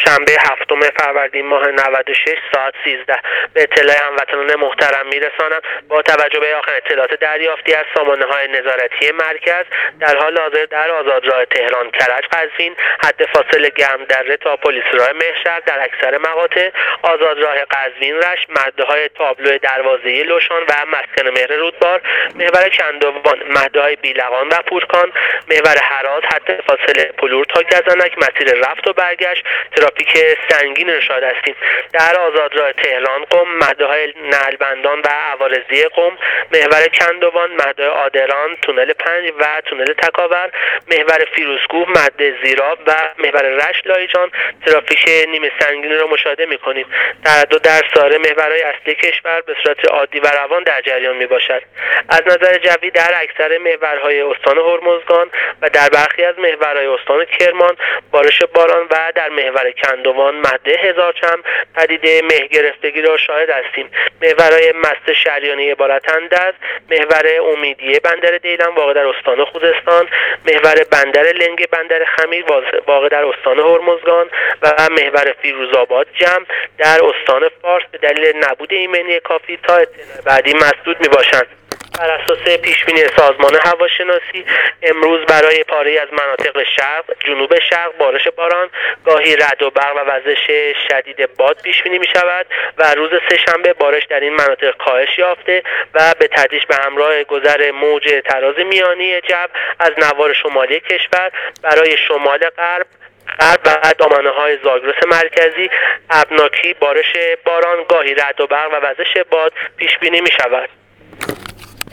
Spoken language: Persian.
دوشنبه 7 فروردین ماه 96 ساعت 13 به اطلاع هموطنان محترم میرسانم با توجه به آخرین اطلاعات دریافتی از سامانه‌های نظارتی مرکز در حال حاضر در آزادراه تهران کرج قزوین حد فاصله گرمدره تا پلیس راه مهشهر در اکثر مقاطع، آزادراه قزوین رشت، مهدهای تابلو دروازه لوشان و مسکن مهر رودبار، محور کندوان، مهدهای بیلقان و پورکان، محور هرات حد فاصله پلور تا گزنک، مسیر رفت و برگشت ترافیک سنگین را شاهد هستیم. در آزادراه تهران قم، مهدهای نعلبندان و عوارضی قم، محور کندوان، مهدهای آدران، تونل 5 و تونل تکاور، محور فیروزکوه، مهد زیراب و محور رشت لایجان ترافیک نیمه سنگین را مشاهده می‌کنیم. تردد در سایر محورهای اصلی کشور به صورت عادی و روان در جریان میباشد. از نظر جوی در اکثر محورهای استان هرمزگان و در برخی از محورهای استان کرمان بارش باران و در محور کندوان مهد هزارچم پدیده مه گرفتگی را شاهد هستیم. محورهای مست شریانی عبارتند از محور امیدیه بندر دیلم واقع در استان خوزستان، محور بندر لنگ بندر خمیر واقع در استان هرمزگان و محور فیروزآباد جمع در استان فارس به دلیل نبود ایمنی کافی تا اطلاع بعدی مسدود میباشند. بر اساس پیشبینی سازمان هواشناسی امروز برای پاره از مناطق شرق، جنوب شرق بارش باران، گاهی رعد و برق و وزش شدید باد پیش بینی می شود و روز سه‌شنبه بارش در این مناطق کاهش یافته و به تدریج به همراه گذر موج تراز میانی جو از نوار شمالی کشور برای شمال غرب و دامنه‌های زاگرس مرکزی ابناکی بارش باران، گاهی رعد و برق و وزش باد پیش بینی می شود.